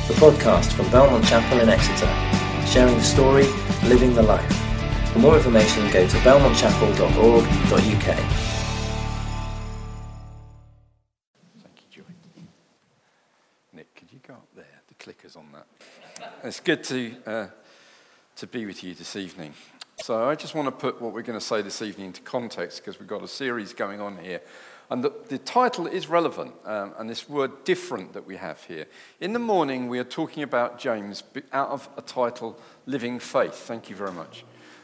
the podcast from Belmont Chapel in Exeter, sharing the story, living the life. For more information, go to belmontchapel.org.uk. Thank you, Joy. Nick, could you go up there? The clicker's on that. It's good to be with you this evening. So I just want to put what we're going to say this evening into context, because we've got a series going on here. And the title is relevant, and this word different that we have here. In the morning, we are talking about James out of a title, Living Faith. Thank you very much.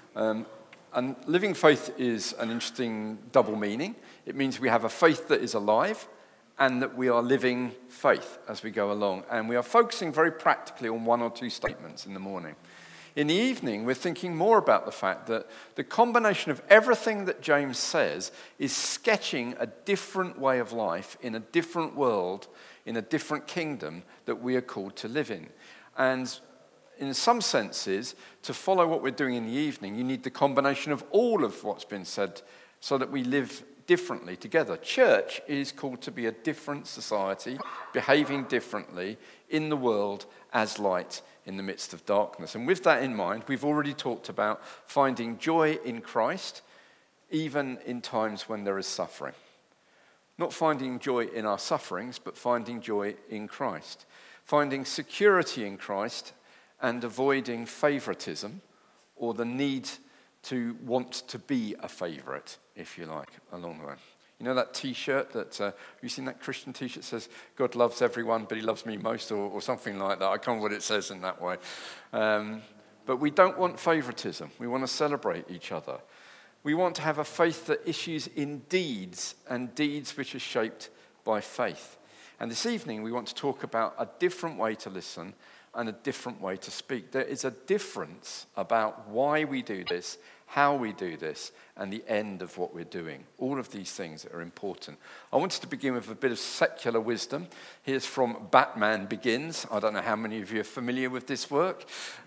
And living faith is an interesting double meaning. It means we have a faith that is alive and that we are living faith as we go along. And we are focusing very practically on one or two statements in the morning. In the evening, we're thinking more about the fact that the combination of everything that James says is sketching a different way of life in a different world, in a different kingdom that we are called to live in. And in some senses, to follow what we're doing in the evening, you need the combination of all of what's been said so that we live differently together. Church is called to be a different society, behaving differently in the world as light in the midst of darkness. And with that in mind, we've already talked about finding joy in Christ, even in times when there is suffering. Not finding joy in our sufferings, but finding joy in Christ. Finding security in Christ and avoiding favoritism or the need to want to be a favorite, if you like, along the way. You know that T-shirt that, have you seen that Christian T-shirt that says, God loves everyone, but he loves me most, or something like that? I can't remember what it says in that way. But we don't want favoritism. We want to celebrate each other. We want to have a faith that issues in deeds, and deeds which are shaped by faith. And this evening, we want to talk about a different way to listen and a different way to speak. There is a difference about why we do this, how we do this, and the end of what we're doing. All of these things are important. I wanted to begin with a bit of secular wisdom. Here's from Batman Begins. I don't know how many of you are familiar with this work,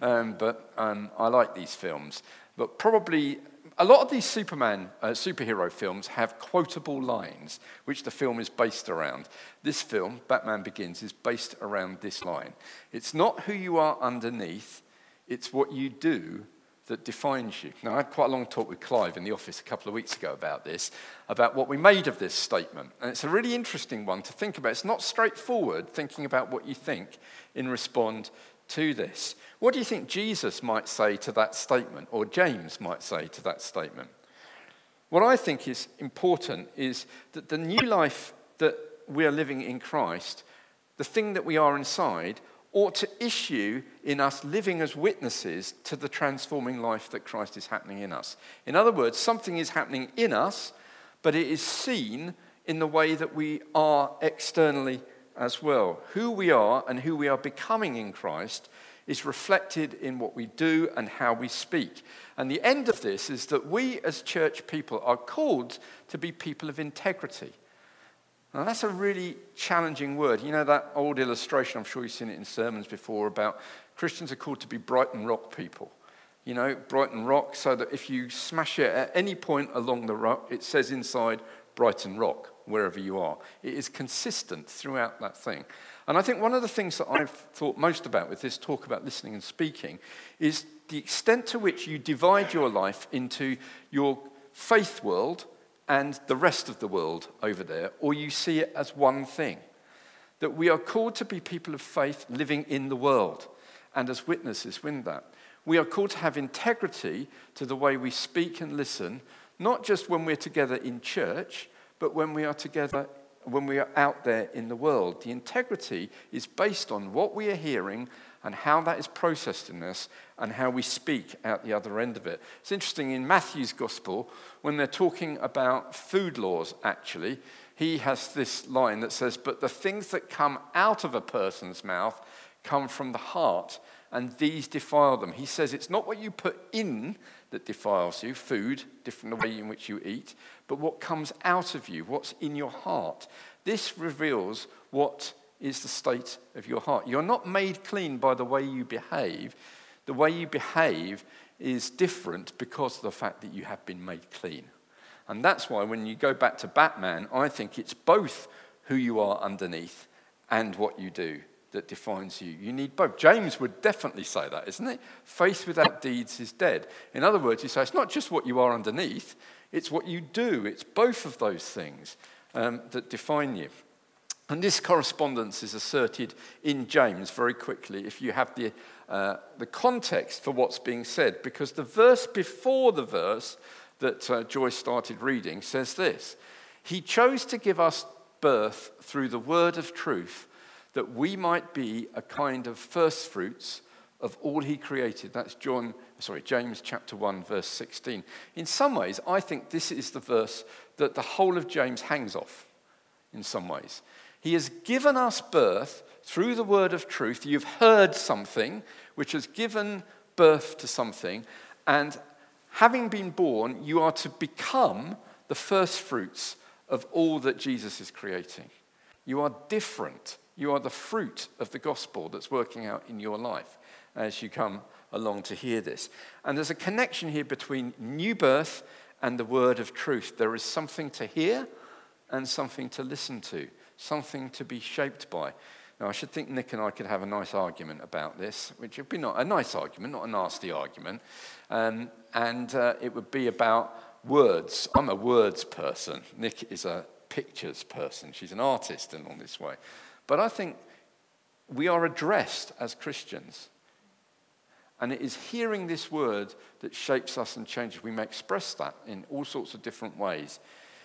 but I like these films. But probably a lot of these superhero films have quotable lines, which the film is based around. This film, Batman Begins, is based around this line. It's not who you are underneath, it's what you do that defines you. Now, I had quite a long talk with Clive in the office a couple of weeks ago about this, about what we made of this statement. And it's a really interesting one to think about. It's not straightforward thinking about what you think in response to this. What do you think Jesus might say to that statement, or James might say to that statement? What I think is important is that the new life that we are living in Christ, the thing that we are inside, ought to issue in us living as witnesses to the transforming life that Christ is happening in us. In other words, something is happening in us, but it is seen in the way that we are externally as well. Who we are and who we are becoming in Christ is reflected in what we do and how we speak. And the end of this is that we as church people are called to be people of integrity. Now, that's a really challenging word. You know that old illustration, I'm sure you've seen it in sermons before, about Christians are called to be Brighton Rock people. You know, Brighton Rock, so that if you smash it at any point along the rock, it says inside Brighton Rock, wherever you are. It is consistent throughout that thing. And I think one of the things that I've thought most about with this talk about listening and speaking is the extent to which you divide your life into your faith world and the rest of the world over there, or you see it as one thing. That we are called to be people of faith living in the world, and as witnesses win that. We are called to have integrity to the way we speak and listen, not just when we're together in church, but when we are together, when we are out there in the world. The integrity is based on what we are hearing and how that is processed in us and how we speak out the other end of it. It's interesting, in Matthew's gospel, when they're talking about food laws, actually, he has this line that says, but the things that come out of a person's mouth come from the heart, and these defile them. He says it's not what you put in that defiles you, food, different the way in which you eat, but what comes out of you, what's in your heart. This reveals what is the state of your heart. You're not made clean by the way you behave. The way you behave is different because of the fact that you have been made clean. And that's why when you go back to Batman, I think it's both who you are underneath and what you do that defines you. You need both. James would definitely say that, isn't it? Faith without deeds is dead. In other words, he says it's not just what you are underneath, it's what you do. It's both of those things that define you. And this correspondence is asserted in James very quickly if you have the context for what's being said, because the verse before the verse that Joyce started reading says this: He chose to give us birth through the word of truth, that we might be a kind of first fruits of all he created. That's James chapter 1, verse 16. In some ways, I think this is the verse that the whole of James hangs off, in some ways. He has given us birth through the word of truth. You've heard something which has given birth to something, and having been born, you are to become the first fruits of all that Jesus is creating. You are different. You are the fruit of the gospel that's working out in your life as you come along to hear this. And there's a connection here between new birth and the word of truth. There is something to hear and something to listen to, something to be shaped by. Now, I should think Nick and I could have a nice argument about this, which would be not a nice argument, not a nasty argument, and it would be about words. I'm a words person. Nick is a pictures person. She's an artist in all this way. But I think we are addressed as Christians, and it is hearing this word that shapes us and changes. We may express that in all sorts of different ways.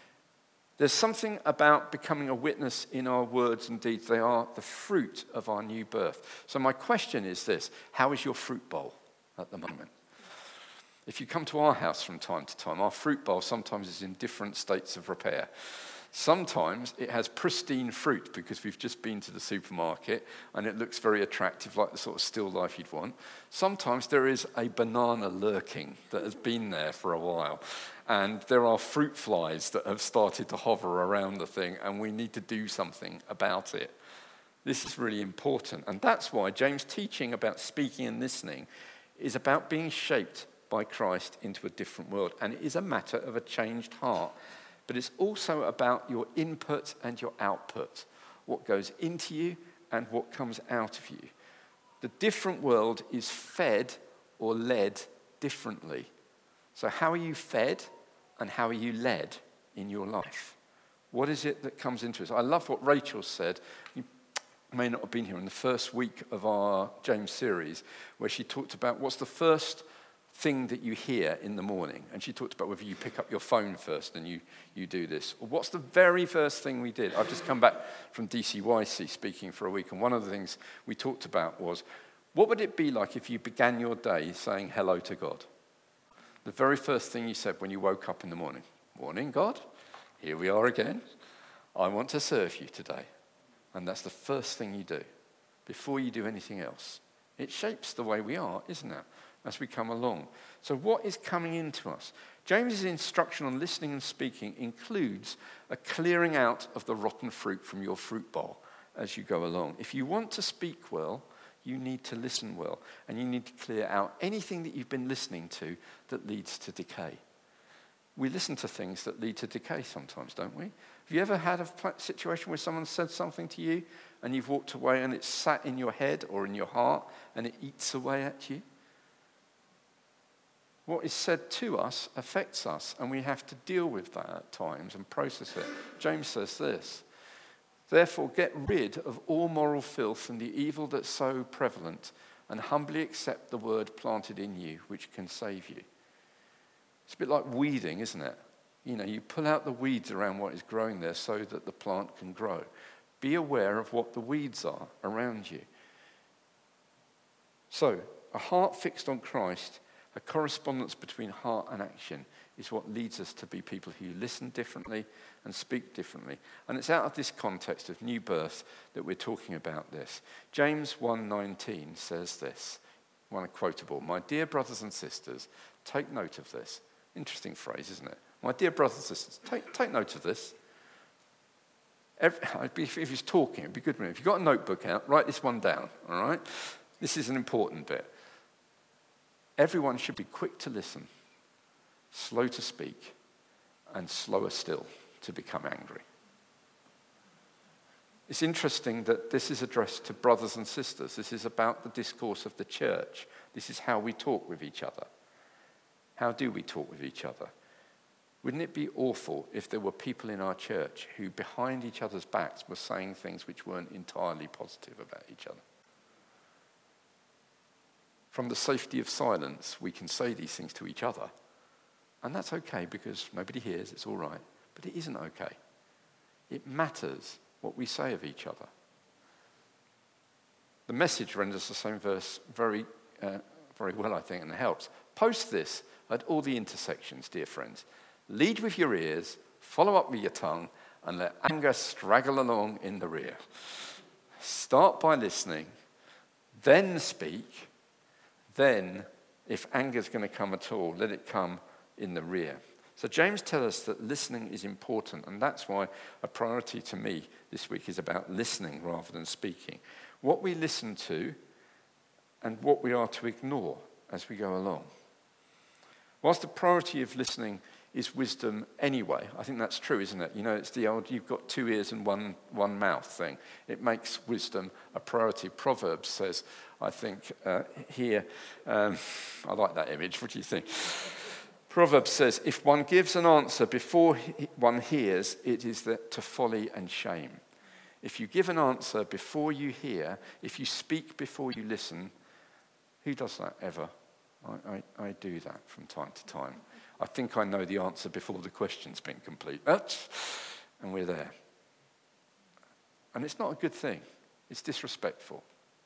There's something about becoming a witness in our words and deeds. They are the fruit of our new birth. So my question is this: how is your fruit bowl at the moment? If you come to our house from time to time, our fruit bowl sometimes is in different states of repair. Sometimes it has pristine fruit because we've just been to the supermarket and it looks very attractive, like the sort of still life you'd want. Sometimes there is a banana lurking that has been there for a while, and there are fruit flies that have started to hover around the thing, and we need to do something about it. This is really important, and that's why James' teaching about speaking and listening is about being shaped by Christ into a different world, and it is a matter of a changed heart. But it's also about your input and your output, what goes into you and what comes out of you. The different world is fed or led differently. So how are you fed and how are you led in your life? What is it that comes into us? I love what Rachel said. You may not have been here in the first week of our James series, where she talked about what's the first thing that you hear in the morning. And she talked about whether you pick up your phone first and you do this. Or what's the very first thing we did? I've just come back from DCYC speaking for a week, and one of the things we talked about was, what would it be like if you began your day saying hello to God? The very first thing you said when you woke up in the morning. Morning, God. Here we are again. I want to serve you today. And that's the first thing you do before you do anything else. It shapes the way we are, isn't it, as we come along? So what is coming into us? James's instruction on listening and speaking includes a clearing out of the rotten fruit from your fruit bowl as you go along. If you want to speak well, you need to listen well, and you need to clear out anything that you've been listening to that leads to decay. We listen to things that lead to decay sometimes, don't we? Have you ever had a situation where someone said something to you and you've walked away and it's sat in your head or in your heart and it eats away at you? What is said to us affects us, and we have to deal with that at times and process it. James says this: therefore get rid of all moral filth and the evil that's so prevalent, and humbly accept the word planted in you, which can save you. It's a bit like weeding, isn't it? You know, you pull out the weeds around what is growing there so that the plant can grow. Be aware of what the weeds are around you. So, a heart fixed on Christ, a correspondence between heart and action, is what leads us to be people who listen differently and speak differently. And it's out of this context of new birth that we're talking about this. James 1:19 says this, one quotable: my dear brothers and sisters, take note of this. Interesting phrase, isn't it? My dear brothers and sisters, take note of this. If he's talking, it'd be good. If you've got a notebook out, write this one down, all right? This is an important bit. Everyone should be quick to listen, slow to speak, and slower still to become angry. It's interesting that this is addressed to brothers and sisters. This is about the discourse of the church. This is how we talk with each other. How do we talk with each other? Wouldn't it be awful if there were people in our church who behind each other's backs were saying things which weren't entirely positive about each other? From the safety of silence, we can say these things to each other. And that's okay because nobody hears, it's all right. But it isn't okay. It matters what we say of each other. The Message renders the same verse very well, I think, and it helps. Post this at all the intersections, dear friends. Lead with your ears, follow up with your tongue, and let anger straggle along in the rear. Start by listening, then speak. Then, if anger's going to come at all, let it come in the rear. So James tells us that listening is important, and that's why a priority to me this week is about listening rather than speaking. What we listen to and what we are to ignore as we go along. Whilst the priority of listening is wisdom anyway, I think that's true, isn't it? You know, it's the old you've got two ears and one mouth thing. It makes wisdom a priority. Proverbs says, I think, here, I like that image. What do you think? Proverbs says, if one gives an answer before one hears, it is to folly and shame. If you give an answer before you hear, if you speak before you listen, who does that ever? I do that from time to time. I think I know the answer before the question's been complete. And we're there. And it's not a good thing. It's disrespectful.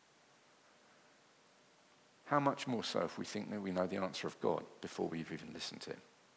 How much more so if we think that we know the answer of God before we've even listened to him?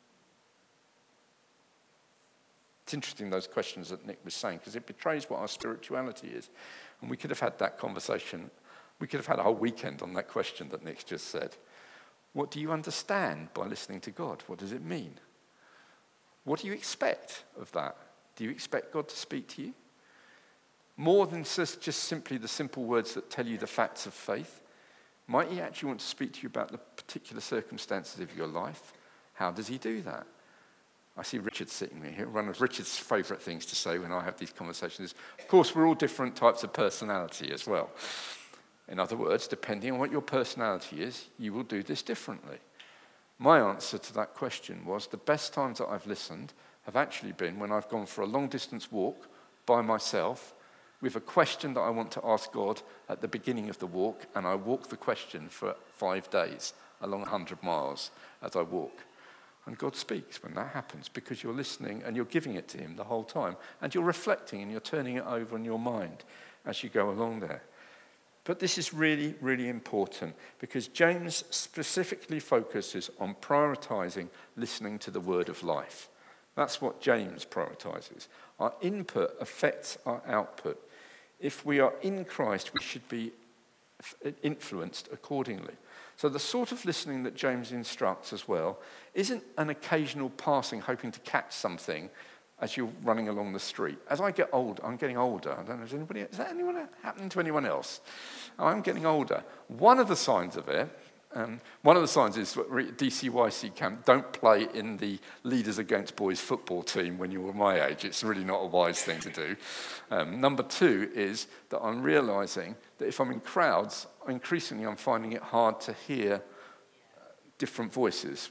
It's interesting, those questions that Nick was saying, because it betrays what our spirituality is. And we could have had that conversation. We could have had a whole weekend on that question that Nick's just said. What do you understand by listening to God? What does it mean? What do you expect of that? Do you expect God to speak to you? More than just simply the simple words that tell you the facts of faith. Might he actually want to speak to you about the particular circumstances of your life? How does he do that? I see Richard sitting here. One of Richard's favourite things to say when I have these conversations is, of course, we're all different types of personality as well. In other words, depending on what your personality is, you will do this differently. My answer to that question was the best times that I've listened have actually been when I've gone for a long-distance walk by myself with a question that I want to ask God at the beginning of the walk, and I walk the question for 5 days along 100 miles as I walk. And God speaks when that happens because you're listening and you're giving it to him the whole time, and you're reflecting and you're turning it over in your mind as you go along there. But this is really, really important because James specifically focuses on prioritizing listening to the word of life. That's what James prioritizes. Our input affects our output. If we are in Christ, we should be influenced accordingly. So the sort of listening that James instructs as well isn't an occasional passing hoping to catch something as you're running along the street. As I get older, I'm getting older. I don't know, is that happening to anyone else? I'm getting older. One of the signs of it, one of the signs is DCYC camp, don't play in the Leaders Against Boys football team when you're my age. It's really not a wise thing to do. Number two is that I'm realizing that if I'm in crowds, increasingly I'm finding it hard to hear different voices.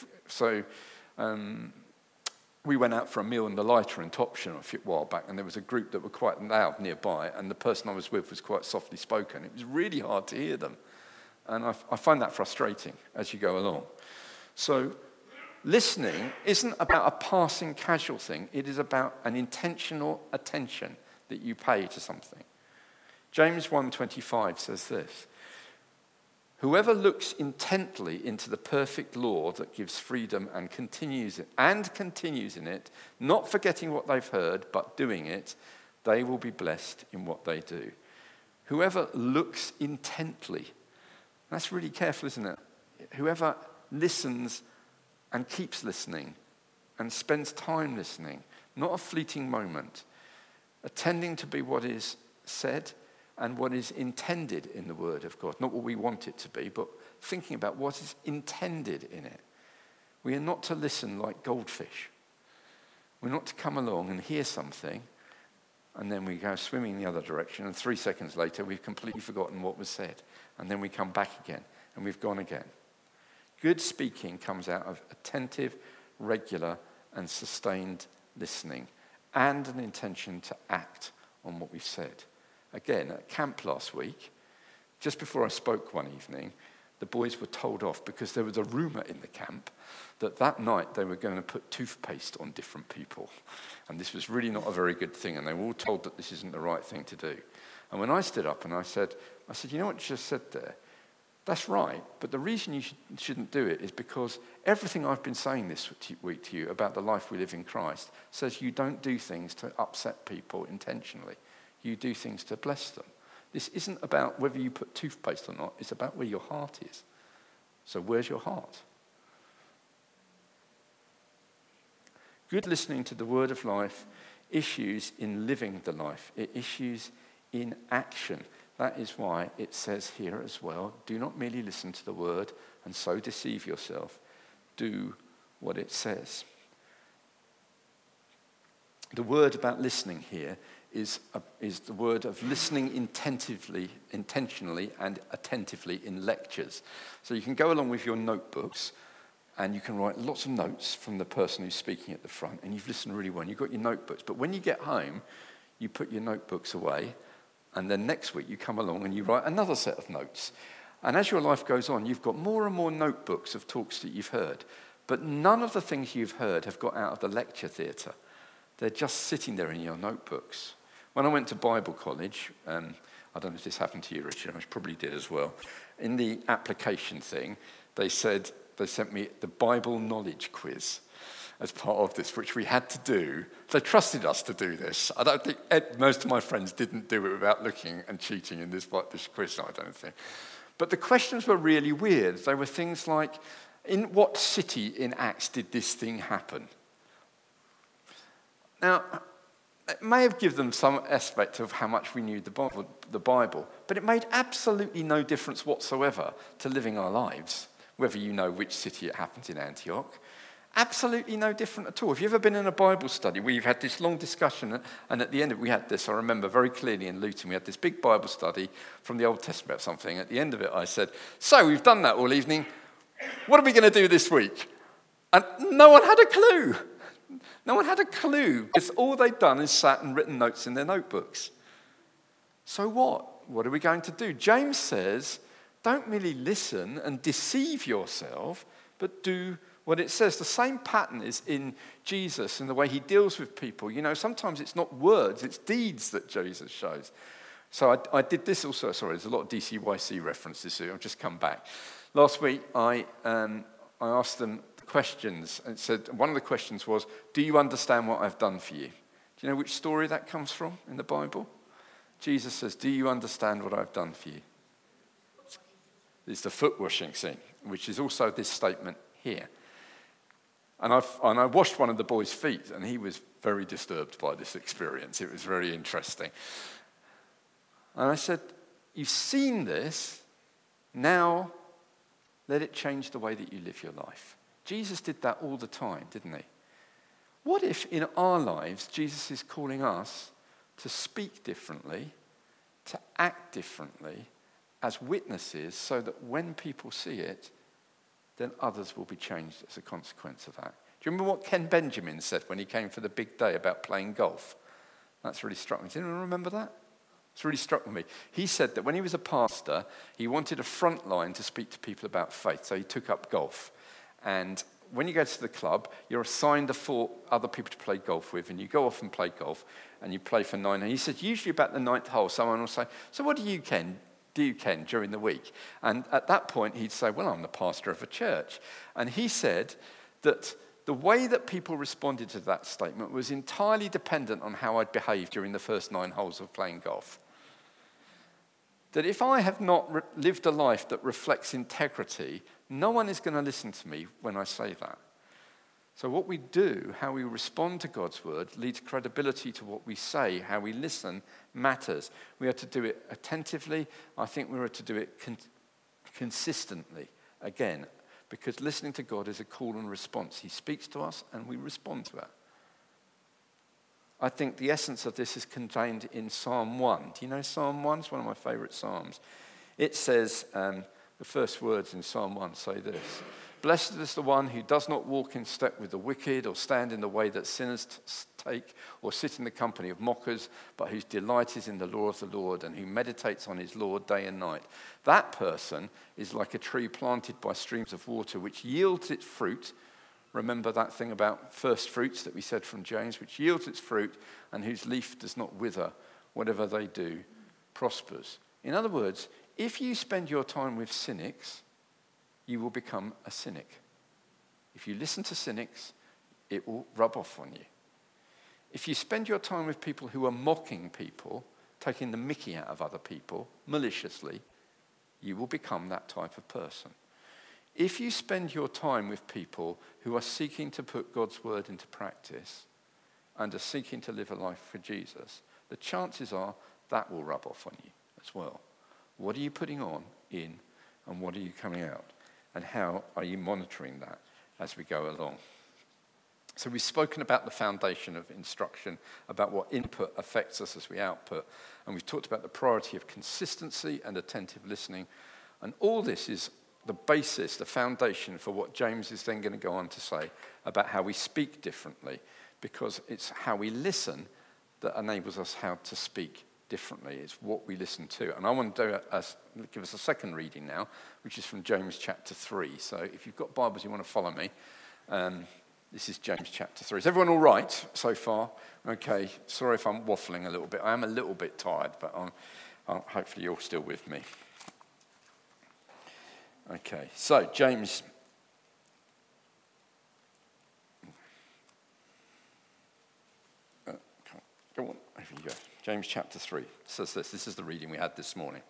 We went out for a meal in the Lighter in Topsham a while back, and there was a group that were quite loud nearby, and the person I was with was quite softly spoken. It was really hard to hear them. And I find that frustrating as you go along. So listening isn't about a passing casual thing. It is about an intentional attention that you pay to something. James 1:25 says this, whoever looks intently into the perfect law that gives freedom and continues in it, not forgetting what they've heard, but doing it, they will be blessed in what they do. Whoever looks intently, that's really careful, isn't it? Whoever listens and keeps listening and spends time listening, not a fleeting moment, attending to be what is said and what is intended in the Word of God. Not what we want it to be, but thinking about what is intended in it. We are not to listen like goldfish. We're not to come along and hear something and then we go swimming the other direction, and 3 seconds later we've completely forgotten what was said, and then we come back again, and we've gone again. Good speaking comes out of attentive, regular, and sustained listening, and an intention to act on what we've said. Again, at camp last week, just before I spoke one evening, the boys were told off because there was a rumour in the camp that night they were going to put toothpaste on different people. And this was really not a very good thing, and they were all told that this isn't the right thing to do. And when I stood up and I said, you know what you just said there? That's right, but the reason you shouldn't do it is because everything I've been saying this week to you about the life we live in Christ says you don't do things to upset people intentionally. You do things to bless them. This isn't about whether you put toothpaste or not. It's about where your heart is. So where's your heart? Good listening to the word of life issues in living the life. It issues in action. That is why it says here as well, do not merely listen to the word and so deceive yourself. Do what it says. The word about listening here is the word of listening intentionally and attentively in lectures. So you can go along with your notebooks and you can write lots of notes from the person who's speaking at the front, and you've listened really well, and you've got your notebooks. But when you get home, you put your notebooks away, and then next week you come along and you write another set of notes. And as your life goes on, you've got more and more notebooks of talks that you've heard. But none of the things you've heard have got out of the lecture theatre. They're just sitting there in your notebooks. When I went to Bible college, I don't know if this happened to you, Richard, I probably did as well. In the application thing, they sent me the Bible knowledge quiz as part of this, which we had to do. They trusted us to do this. I don't think most of my friends didn't do it without looking and cheating in this quiz, I don't think. But the questions were really weird. They were things like, in what city in Acts did this thing happen? Now, it may have given them some aspect of how much we knew the Bible, but it made absolutely no difference whatsoever to living our lives, whether you know which city it happens in Antioch. Absolutely no different at all. Have you ever been in a Bible study where you've had this long discussion, and at the end of it, we had this, I remember very clearly in Luton, we had this big Bible study from the Old Testament about something. At the end of it, I said, so we've done that all evening. What are we going to do this week? And no one had a clue. No one had a clue, because all they'd done is sat and written notes in their notebooks. So what? What are we going to do? James says, don't merely listen and deceive yourself, but do what it says. The same pattern is in Jesus and the way he deals with people. You know, sometimes it's not words, it's deeds that Jesus shows. So I did this also. Sorry, there's a lot of DCYC references here. I've just come back. Last week, I asked them questions, and said one of the questions was, do you understand what I've done for you? Do you know which story that comes from in the Bible? Jesus says, do you understand what I've done for you? It's the foot washing scene, which is also this statement here. And I washed one of the boys' feet, and he was very disturbed by this experience. It was very interesting. And I said, you've seen this, now let it change the way that you live your life. Jesus did that all the time, didn't he? What if in our lives Jesus is calling us to speak differently, to act differently as witnesses, so that when people see it, then others will be changed as a consequence of that? Do you remember what Ken Benjamin said when he came for the big day about playing golf? That's really struck me. Does anyone remember that? It's really struck me. He said that when he was a pastor, he wanted a front line to speak to people about faith, so he took up golf. And when you go to the club, you're assigned 4 other people to play golf with, and you go off and play golf, and you play for 9. And he said, usually about the 9th hole, someone will say, so what do you, Ken, during the week? And at that point, he'd say, well, I'm the pastor of a church. And he said that the way that people responded to that statement was entirely dependent on how I'd behaved during the first 9 holes of playing golf. That if I have not lived a life that reflects integrity, no one is going to listen to me when I say that. So what we do, how we respond to God's word, leads credibility to what we say. How we listen matters. We are to do it attentively. I think we are to do it consistently. Again, because listening to God is a call and response. He speaks to us and we respond to it. I think the essence of this is contained in Psalm 1. Do you know Psalm 1? It's one of my favourite psalms. It says, the first words in Psalm 1 say this: "Blessed is the one who does not walk in step with the wicked, or stand in the way that sinners take, or sit in the company of mockers, but whose delight is in the law of the Lord, and who meditates on his law day and night. That person is like a tree planted by streams of water, which yields its fruit." Remember that thing about first fruits that we said from James, which yields its fruit, and whose leaf does not wither. Whatever they do prospers. In other words, if you spend your time with cynics, you will become a cynic. If you listen to cynics, it will rub off on you. If you spend your time with people who are mocking people, taking the mickey out of other people maliciously, you will become that type of person. If you spend your time with people who are seeking to put God's word into practice and are seeking to live a life for Jesus, the chances are that will rub off on you as well. What are you putting on in, and what are you coming out? And how are you monitoring that as we go along? So we've spoken about the foundation of instruction, about what input affects us as we output, and we've talked about the priority of consistency and attentive listening. And all this is the basis, the foundation for what James is then going to go on to say about how we speak differently, because it's how we listen that enables us how to speak differently. It's what we listen to. And I want to give us a second reading now, which is from James chapter 3. So if you've got Bibles, you want to follow me. This is James chapter 3. Is everyone all right so far? Okay, sorry if I'm waffling a little bit. I am a little bit tired, but hopefully you're still with me. Okay, so James. Go on, over you go. James chapter 3 says this. This is the reading we had this morning.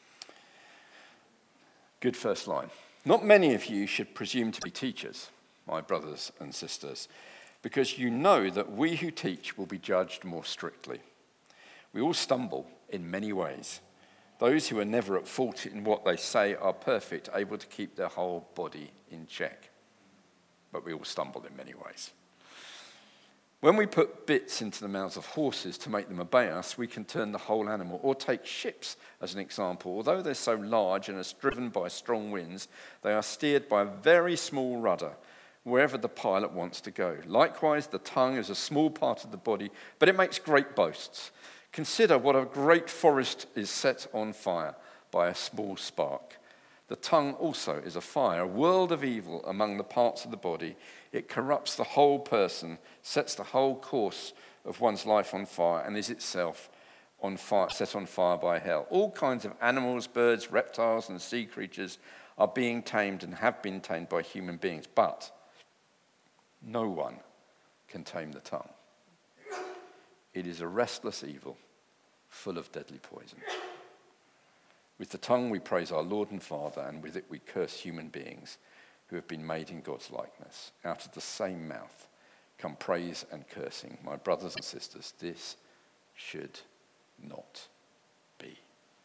Good first line. "Not many of you should presume to be teachers, my brothers and sisters, because you know that we who teach will be judged more strictly. We all stumble in many ways. Those who are never at fault in what they say are perfect, able to keep their whole body in check. But we all stumble in many ways. When we put bits into the mouths of horses to make them obey us, we can turn the whole animal. Or take ships as an example. Although they're so large and are driven by strong winds, they are steered by a very small rudder, wherever the pilot wants to go. Likewise, the tongue is a small part of the body, but it makes great boasts. Consider what a great forest is set on fire by a small spark. The tongue also is a fire, a world of evil among the parts of the body. It corrupts the whole person, sets the whole course of one's life on fire, and is itself on fire, set on fire by hell. All kinds of animals, birds, reptiles, and sea creatures are being tamed and have been tamed by human beings, but no one can tame the tongue. It is a restless evil, full of deadly poison. With the tongue we praise our Lord and Father, and with it we curse human beings who have been made in God's likeness. Out of the same mouth come praise and cursing. My brothers and sisters, this should not be.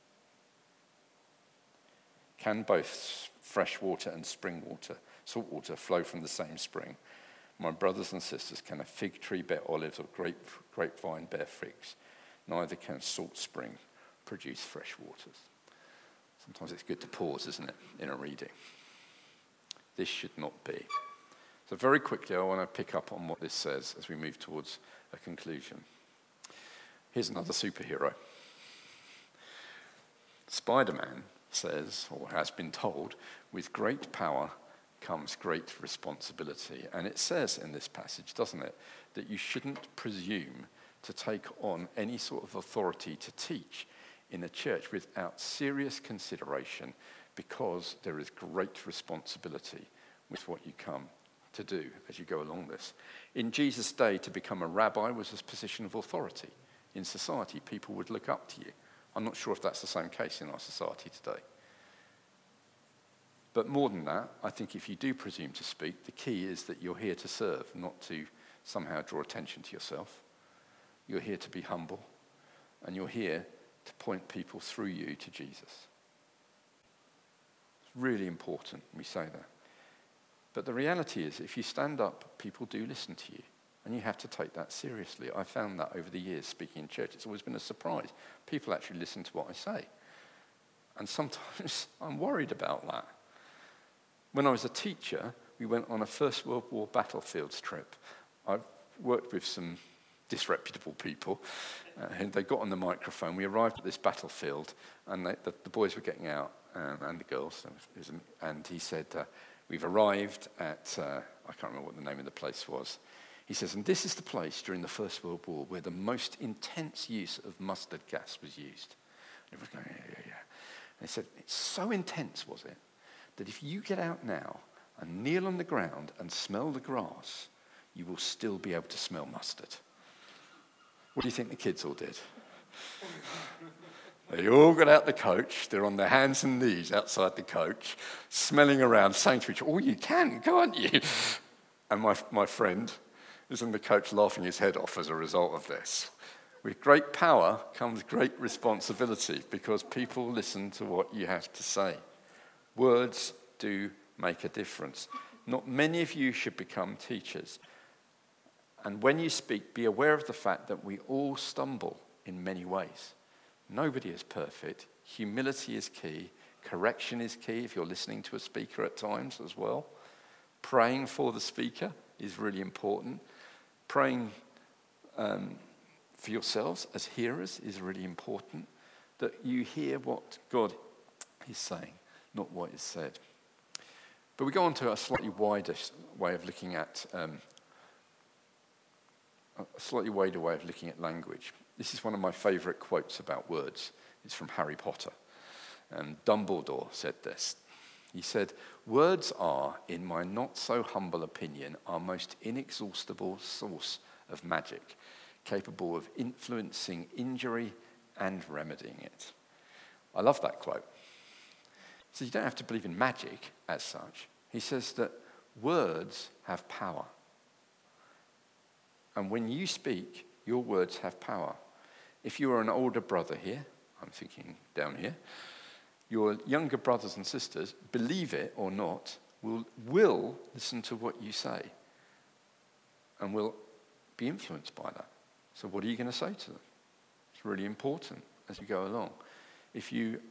Can both fresh water and spring water, salt water, flow from the same spring? My brothers and sisters, can a fig tree bear olives or grapevine bear figs? Neither can salt spring produce fresh waters. Sometimes it's good to pause, isn't it, in a reading? This should not be. So very quickly, I want to pick up on what this says as we move towards a conclusion. Here's another superhero. Spider-Man says, or has been told, with great power comes great responsibility. And it says in this passage, doesn't it, that you shouldn't presume to take on any sort of authority to teach in a church without serious consideration, because there is great responsibility with what you come to do as you go along this. In Jesus' day, to become a rabbi was a position of authority in society. People would look up to you. I'm not sure if that's the same case in our society today. But more than that, I think if you do presume to speak, the key is that you're here to serve, not to somehow draw attention to yourself. You're here to be humble, and you're here to point people through you to Jesus. It's really important we say that. But the reality is, if you stand up, people do listen to you. And you have to take that seriously. I found that over the years speaking in church. It's always been a surprise. People actually listen to what I say. And sometimes I'm worried about that. When I was a teacher, we went on a First World War battlefields trip. I've worked with some disreputable people, and they got on the microphone. We arrived at this battlefield, and the boys were getting out, and the girls, and he said, we've arrived at, I can't remember what the name of the place was. He says, and this is the place during the First World War where the most intense use of mustard gas was used. And everyone's going, yeah. And he said, it's so intense, was it, that if you get out now and kneel on the ground and smell the grass, you will still be able to smell mustard. What do you think the kids all did? They all got out the coach. They're on their hands and knees outside the coach, smelling around, saying to each other, oh, you can, can't you? And my friend is in the coach laughing his head off as a result of this. With great power comes great responsibility because people listen to what you have to say. Words do make a difference. Not many of you should become teachers. And when you speak, be aware of the fact that we all stumble in many ways. Nobody is perfect. Humility is key. Correction is key if you're listening to a speaker at times as well. Praying for the speaker is really important. Praying for yourselves as hearers is really important. That you hear what God is saying, not what is said. But we go on to a slightly wider way of looking at language. This is one of my favourite quotes about words. It's from Harry Potter. Dumbledore said this. He said, words are, in my not so humble opinion, our most inexhaustible source of magic, capable of influencing injury and remedying it. I love that quote. So you don't have to believe in magic as such. He says that words have power. And when you speak, your words have power. If you are an older brother here, I'm thinking down here, your younger brothers and sisters, believe it or not, will listen to what you say and will be influenced by that. So what are you going to say to them? It's really important as you go along. If you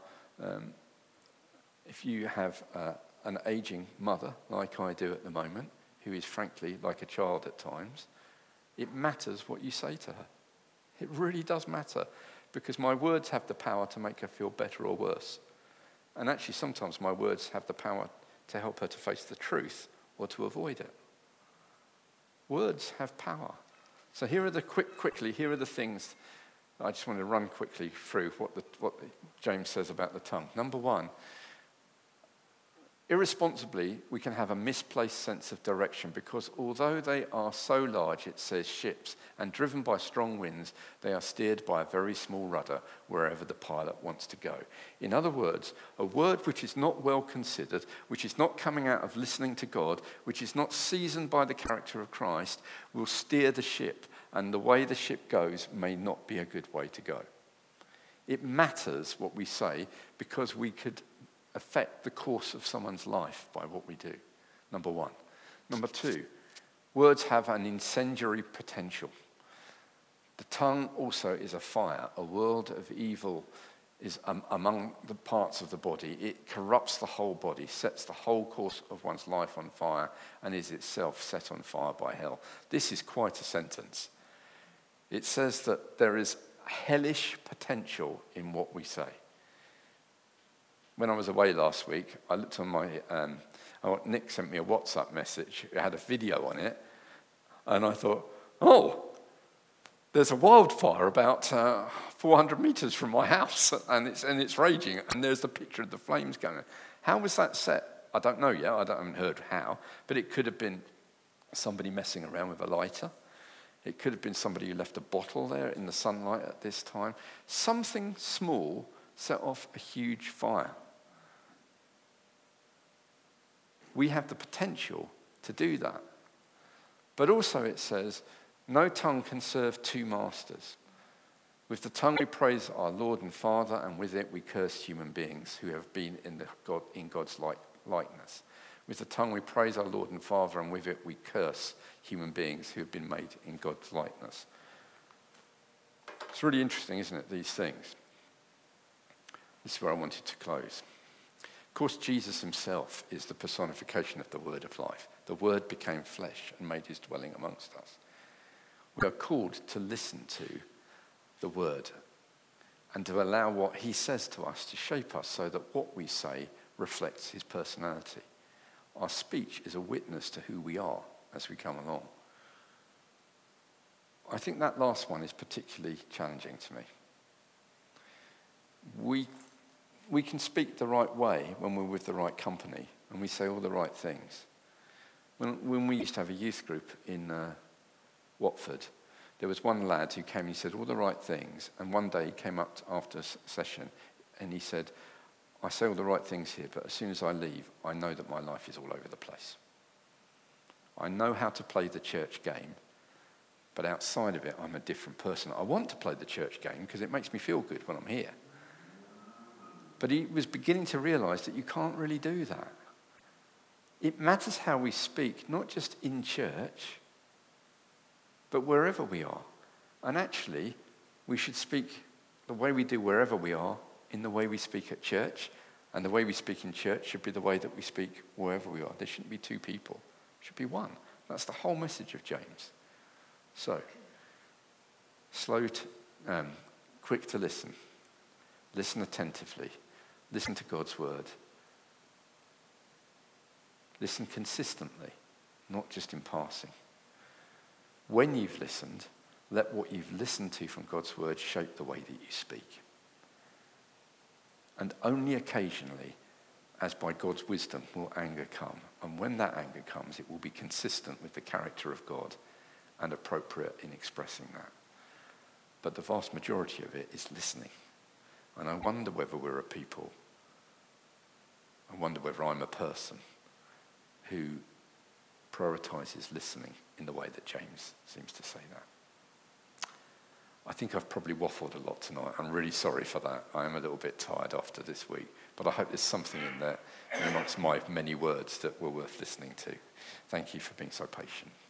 have an aging mother, like I do at the moment, who is frankly like a child at times, it matters what you say to her. It really does matter, because my words have the power to make her feel better or worse. And actually, sometimes my words have the power to help her to face the truth or to avoid it. Words have power. So here are here are the things I just want to run quickly through what James says about the tongue. Number one, irresponsibly, we can have a misplaced sense of direction because although they are so large, it says ships, and driven by strong winds, they are steered by a very small rudder wherever the pilot wants to go. In other words, a word which is not well considered, which is not coming out of listening to God, which is not seasoned by the character of Christ, will steer the ship, and the way the ship goes may not be a good way to go. It matters what we say because we could affect the course of someone's life by what we do, number one. Number two, words have an incendiary potential. The tongue also is a fire. A world of evil is among the parts of the body. It corrupts the whole body, sets the whole course of one's life on fire, and is itself set on fire by hell. This is quite a sentence. It says that there is hellish potential in what we say. When I was away last week, I looked on my, Nick sent me a WhatsApp message. It had a video on it. And I thought, oh, there's a wildfire about 400 meters from my house. And it's raging. And there's the picture of the flames going. How was that set? I don't know yet. I haven't heard how. But it could have been somebody messing around with a lighter. It could have been somebody who left a bottle there in the sunlight at this time. Something small set off a huge fire. We have the potential to do that. But also it says, no tongue can serve two masters. With the tongue we praise our Lord and Father, and with it we curse human beings who have been in God's likeness. With the tongue we praise our Lord and Father, and with it we curse human beings who have been made in God's likeness. It's really interesting, isn't it, these things? This is where I wanted to close. Of course, Jesus himself is the personification of the word of life. The word became flesh and made his dwelling amongst us. We are called to listen to the word and to allow what he says to us to shape us so that what we say reflects his personality. Our speech is a witness to who we are as we come along. I think that last one is particularly challenging to me. We can speak the right way when we're with the right company and we say all the right things. When we used to have a youth group in Watford, there was one lad who came and he said all the right things, and one day he came up after a session and he said, I say all the right things here, but as soon as I leave, I know that my life is all over the place. I know how to play the church game, but outside of it, I'm a different person. I want to play the church game because it makes me feel good when I'm here. But he was beginning to realize that you can't really do that. It matters how we speak, not just in church, but wherever we are. And actually, we should speak the way we do wherever we are in the way we speak at church, and the way we speak in church should be the way that we speak wherever we are. There shouldn't be two people. There should be one. That's the whole message of James. So, quick to listen. Listen attentively. Listen to God's word. Listen consistently, not just in passing. When you've listened, let what you've listened to from God's word shape the way that you speak. And only occasionally, as by God's wisdom, will anger come. And when that anger comes, it will be consistent with the character of God and appropriate in expressing that. But the vast majority of it is listening. And I wonder whether we're a people, I wonder whether I'm a person who prioritizes listening in the way that James seems to say that. I think I've probably waffled a lot tonight. I'm really sorry for that. I am a little bit tired after this week, but I hope there's something in there amongst my many words that were worth listening to. Thank you for being so patient.